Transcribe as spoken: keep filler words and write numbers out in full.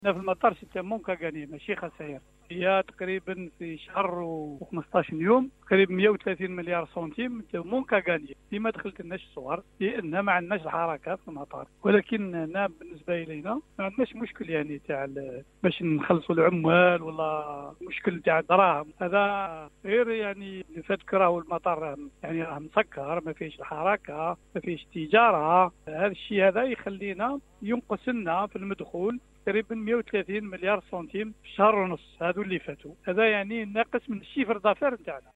هنا في المطار سيتي مونكا غاني ماشي خسائر. هي تقريبا في شهر و15 يوم تقريبا مئة وثلاثين مليار سنتيم مونكا غاني. لما دخلت لناش الصور لان ما عندناش الحركه في المطار، ولكن هنا بالنسبه الينا ما عندناش مشكل يعني تاع باش نخلصوا العمال ولا مشكل تاع الدراهم. هذا غير يعني اللي فاتك راهو المطار يعني راه مسكر، ما فيش الحركه، ما فيش تجاره. هذا الشيء هذا يخلينا ينقص لنا في المدخول تقريبا مئة وثلاثين مليار سنتيم في شهر ونص هذو اللي فاتوا. هذا يعني ناقص من الشيفر دافير نتاعنا.